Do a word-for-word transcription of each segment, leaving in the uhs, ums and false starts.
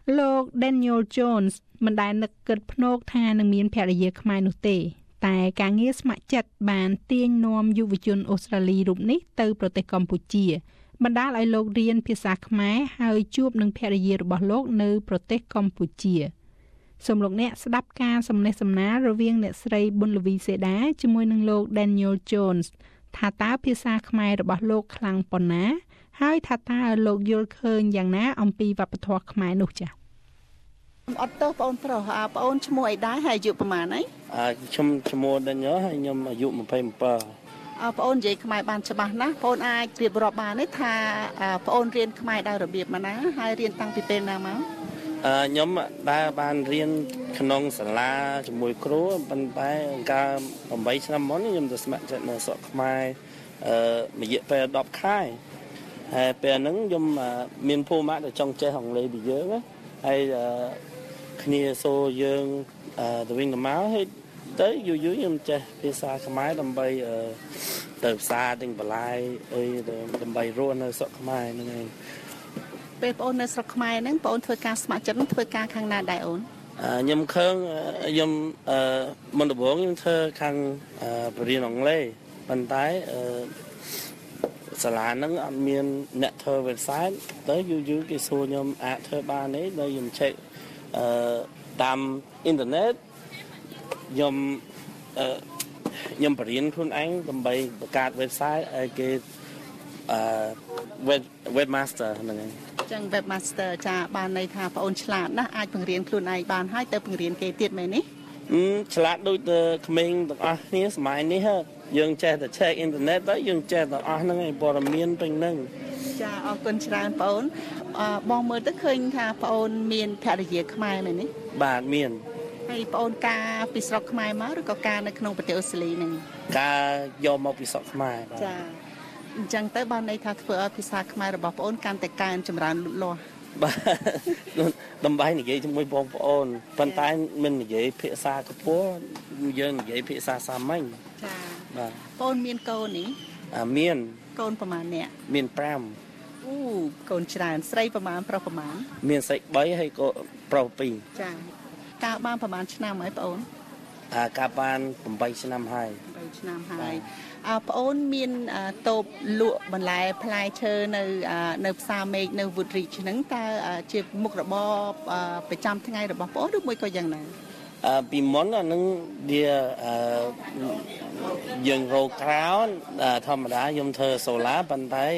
លោក Daniel Jones មិនដែលនឹកគិតភ្នោកថានឹងមានភរិយាខ្មែរនោះទេតែការងារស្ម័គ្រចិត្តបានទាញនាំយុវជនអូស្ត្រាលីរូបនេះទៅប្រទេសកម្ពុជាបណ្ដាលឲ្យលោករៀនភាសាខ្មែរហើយជួបនឹងភរិយារបស់លោកនៅប្រទេសកម្ពុជាសូមលោកអ្នកស្ដាប់ការសំណេះសំណាលរវាងអ្នកស្រីប៊ុនលវីសេដាជាមួយនឹងលោក Daniel Jones ថាតើភាសាខ្មែររបស់លោកខ្លាំងប៉ុណ្ណាហើយថាតើលោកយល់ឃើញយ៉ាងណាអំពីវប្បធម៌ខ្មែរនោះចា៎អត់ទោសបងប្រុសអាបងអូនឈ្មោះអីដែរហើយអាយុប្រហែលហើយអើខ្ញុំឈ្មោះ Daniel ហើយខ្ញុំអាយុยี่สิบเจ็ดអើបងអូននិយាយខ្មែរបានច្បាស់ណាស់បងអូនអាចរៀបរាប់បានទេថាបងអូនរៀនខ្មែរដោយរបៀបណាហើយរៀនតាំងពីពេលណាមកអឺខ្ញុំដែរបានរៀនក្នុងសាលាជាមួយគ្រូប៉ុន្តែកាលeightឆ្នាំមុនខ្ញុំទៅស្ម័គ្រចិត្តនៅស្រុកខ្មែរអឺរយៈពេលtenខែហើយពេលហ្នឹងខ្ញុំមានភូមិដែលចង់ចេះអង់គ្លេសពីយើងហើយគ្នាសូយើងទៅវិញទៅមកហើយទៅយូរយូរខ្ញុំចេះភាសាខ្មែរដើម្បីទៅផ្សារទិញបន្លែអីដើម្បីរស់នៅស្រុកខ្មែរហ្នឹងឯងពេលបងអូននៅស្រុកខ្មែរហ្នឹងបងអូនធ្វើការស្ម័គ្រចិត្តធ្វើការខាងណាដែរអូនខ្ញុំខឹងខ្ញុំមុនដំបូងខ្ញុំធ្វើខាងបរិញ្ញាបត្រអង់គ្លេសប៉ុន្តែសាលាហ្នឹងអត់មានអ្នកធ្វើ website ទៅយូរយូរគេសួរខ្ញុំអាចធ្វើបានទេដល់ខ្ញុំ check អឺតាមអ៊ីនធឺណិតខ្ញុំអឺខ្ញុំបរៀនខ្លួនឯងដើម្បីបង្កើត website ឲ្យគេអឺ web webmaster ហ្នឹងឯងចឹង webmaster ចាបានន័យថាបងអូនឆ្លាតណាស់អាចបង្រៀនខ្លួនឯងបានហើយទៅបង្រៀនគេទៀតមែនទេឆ្លាតដូចទៅក្មេងទាំងអស់គ្នាសម័យនេះយើងចេះតែ check អ៊ីនធឺណិតទៅយើងចេះទាំងអស់ហ្នឹងឯងព័ត៌មានពេញហ្នឹងចាអរគុណច្រើនបងអូនបងមើលទៅឃើញថាបងអូនមានភរិយាខ្មែរមែនទេបាទមានហើយបងអូនការពីស្រុកខ្មែរមកឬក៏ការនៅក្នុងប្រទេសអូស្ត្រាលីហ្នឹងការយកមកពីស្រុកខ្មែរបាទចាអញ្ចឹងទៅបានន័យថាធ្វើឲ្យភាសាខ្មែររបស់បងអូនកាន់តែកើនចម្រើនលូតលាស់បាទដើម្បីនិយាយជាមួយបងប្អូនប៉ុន្តែមិននិយាយភាសាកពស់យើងនិយាយភាសាសាមញ្ញចាបាទបងអូនមានកូននេះអាមានកូនប្រមាណអ្នកមានfive អូកូនច្រើនស្រីប្រមាណប្រុសប្រមាណមានស្រីthreeហើយក៏ប្រុសtwo ចាការបានប្រមាណឆ្នាំហើយបងអូនអាការបានeightឆ្នាំហើយ eightឆ្នាំហើយអើបងអូនមានតូបលក់បន្លែផ្លែឈើនៅនៅផ្សារមេឃនៅ Woodridge ហ្នឹងតើជាមុខរបរប្រចាំថ្ងៃរបស់បងអូនឬមួយក៏យ៉ាងណាអឺពីមុនអានឹងវាអឺយើងរកក្រៅធម្មតាខ្ញុំធ្វើសូឡាប៉ុន្តែ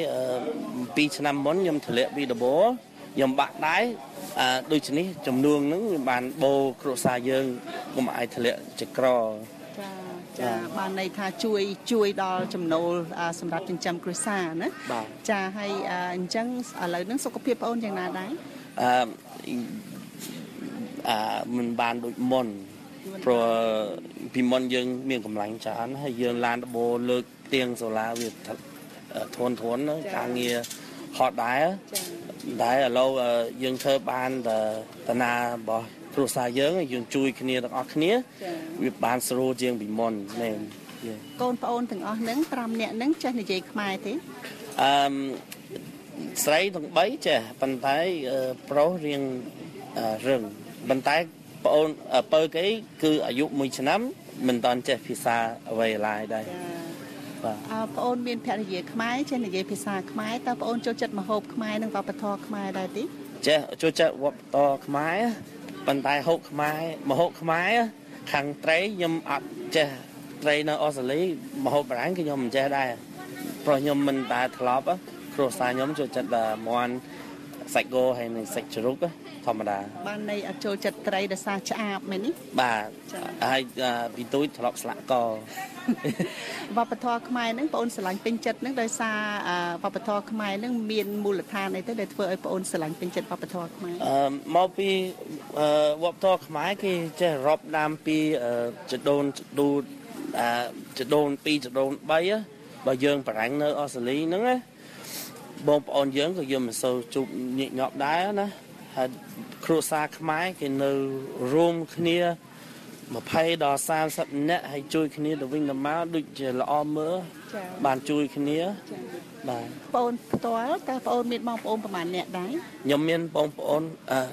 twoឆ្នាំមុនខ្ញុំធ្លាក់ពីដំបូងខ្ញុំបាក់ដែរអឺដូចនេះចំនួនហ្នឹងវាបានបូរគ្រួសារយើងកុំឲ្យធ្លាក់ចក្រចាចាបានន័យថាជួយជួយដល់ចំណូលសម្រាប់ចិញ្ចឹមគ្រួសារណាចាហើយអញ្ចឹងឥឡូវហ្នឹងសុខភាពបងអូនយ៉ាងណាដែរអឺអឺមិនបានដូចមុនព្រោះពីមុនយើងមានកម្លាំងច្រើនហើយយើងឡានដបូលើកទៀងសូឡាវាធន់ធន់ការងារហត់ដែរតែឥឡូវយើងធ្វើបានតែតាណារបស់គ្រួសារយើងយើងជួយគ្នាទាំងអស់គ្នាវាបានស្រួលជាងពីមុនមែនកូនប្អូនទាំងអស់ហ្នឹងfiveនាក់ហ្នឹងចេះនិយាយខ្មែរទេអឺស្រីទាំងthreeចេះប៉ុន្តែប្រុសរៀងរឹងប៉ុន្តែប្អូនបើគេគឺអាយុoneឆ្នាំមិនតាន់ចេះភាសាអ្វីឡើយដែរបាទអើប្អូនមានភរិយាខ្មែរចេះនិយាយភាសាខ្មែរតើប្អូនចូលចិត្តម្ហូបខ្មែរនិងវប្បធម៌ខ្មែរដែរទេចេះចូលចិត្តវប្បធម៌ខ្មែរប៉ុន្តែហូបខ្មែរម្ហូបខ្មែរខាងត្រីខ្ញុំអត់ចេះត្រីនៅអូស្ត្រាលីម្ហូបបារាំងគឺខ្ញុំមិនចេះដែរព្រោះខ្ញុំមិនតែធ្លាប់គ្រួសារខ្ញុំចូលចិត្តតែមាន់សាច់គោហើយនិងសាច់ជ្រូកធម្មតាបានន័យអត់ចូលចិត្តត្រីដោយសារឆ្អាបមែននេះបាទហើយពីទូចធ្លាប់ស្លាក់កវប្បធម៌ខ្មែរហ្នឹងបងអូនស្រឡាញ់ពេញចិត្តហ្នឹងដោយសារវប្បធម៌ខ្មែរហ្នឹងមានមូលដ្ឋានអីទៅដែលធ្វើឲ្យបងអូនស្រឡាញ់ពេញចិត្តវប្បធម៌ខ្មែរអឺមកពីវប្បធម៌ខ្មែរគេចេះរាប់ដាមពីចដូនចដូនចដូនtwoចដូនthreeបើយើងបារាំងនៅអូស្ត្រាលីហ្នឹងណាបងប្អូនយើងក៏យើងមិនសូវជួបញឹកញាប់ដែរណាហើយគ្រួសារខ្មែរគេនៅរួមគ្នាtwentyដល់thirtyនាក់ហើយជួយគ្នាទៅវិញទៅមកដូចជាល្អមើលបានជួយគ្នាបាទបងប្អូនផ្ទាល់តើបងប្អូនមានបងប្អូនប្រហែលអ្នកដែរខ្ញុំមានបងប្អូនអឺ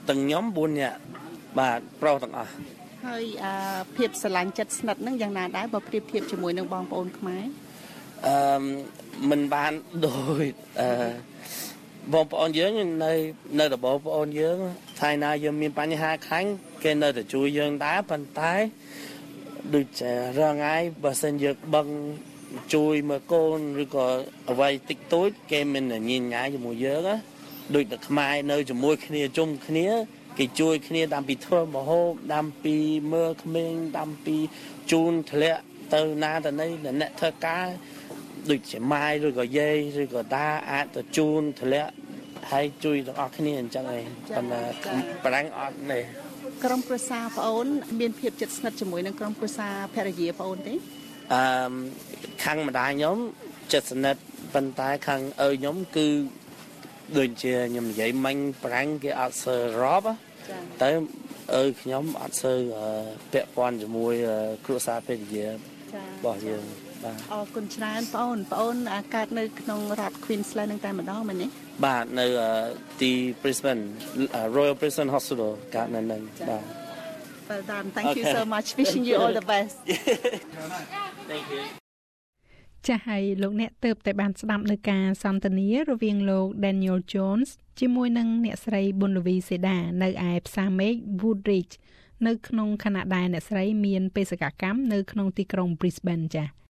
ទាំងខ្ញុំបួននាក់បាទប្រុសទាំងអស់ហើយអាភាពស្រឡាញ់ចិត្តស្និទ្ធហ្នឹងយ៉ាងណាដែរបើប្រៀបធៀបជាមួយនឹងបងប្អូនខ្មែរអឺមិនបានដូចអឺបងប្អូនយើងនៅនៅតែបងប្អូនយើងថ្ងៃណាយើងមានបញ្ហាខ្លាំងគេនៅតែជួយយើងដែរប៉ុន្តែដូចរងថ្ងៃបើសិនយើងបឹងជួយមើលកូនឬក៏អ្វីតិចតួចគេមិនញញញ៉ាយជាមួយយើងណាដូចតែខ្មែរនៅជាមួយគ្នាជុំគ្នាគេជួយគ្នាតាមពីធ្វើម្ហូបតាមពីមើលក្មេងតាមពីជូនធ្លាក់ទៅណាទៅណីអ្នកធ្វើការដូចជាម៉ាយឬក៏យាយឬក៏តាអាចទៅជូនធ្លាក់ហើយជួយទាំងអស់គ្នាអញ្ចឹងឯងប៉ុន្តែប្រាំងអត់ទេក្រុមគ្រួសារប្អូនមានភាពជិតស្និទ្ធជាមួយនឹងក្រុមគ្រួសារភរិយាប្អូនទេអឺខាងម្ដាយខ្ញុំជិតស្និទ្ធប៉ុន្តែខាងឪខ្ញុំគឺដូចជាខ្ញុំនិយាយមិញប្រាំងគេអត់សូវរាប់តែឪខ្ញុំអត់សូវពាក់ព័ន្ធជាមួយគ្រួសារភរិយារបស់យើងបាទអរគុណច្រើនបងអូនបងអូនកើតនៅក្នុងរដ្ឋ Queensland នឹងតែម្ដងមែនទេបាទនៅទី Brisbane Royal Brisbane Hospital កើតនៅនឹងបាទ Well done thank you so much wishing you all the best Thank you ចាស់ហើយលោកអ្នកទើបតែបានស្ដាប់នៅការសន្ទនារវាងលោក Daniel Jones ជាមួយនឹងអ្នកស្រីប៊ុនលវីសេដានៅឯផ្សារមេឃ Woodridge នៅក្នុងខណៈដែលអ្នកស្រីមានបេសកកម្មនៅក្នុងទីក្រុង Brisbane ចា៎